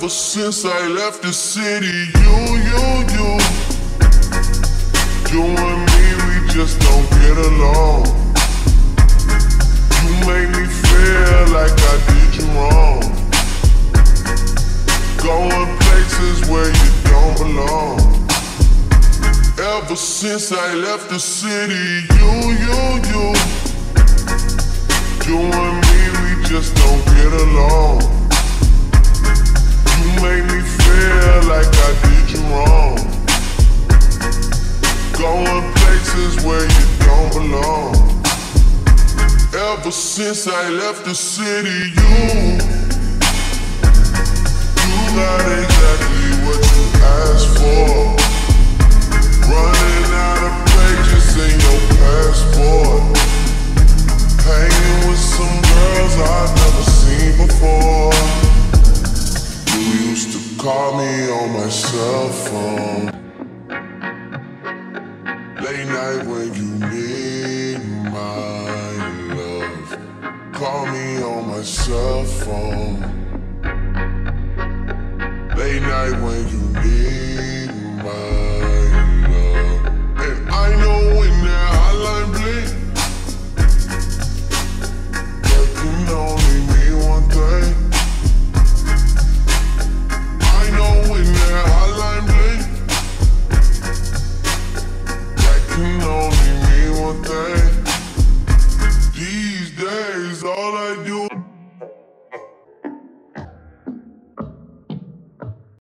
Ever since I left the city, you and me, we just don't get along. You make me feel like I did you wrong. Going places where you don't belong. Ever since I left the city, you and me, we just don't get along. You make me feel like I did you wrong. Going places where you don't belong. Ever since I left the city, you got exactly what you asked for. Running out of pages in your passport. Hanging with some girls I've never seen before. You used to call me on my cell phone. Late night when you need my love. Call me on my cell phone. Late night when you need my love. And I know when that hotline blink, that can only mean one thing. I know when that hotline blink, that can only mean one thing. These days all I do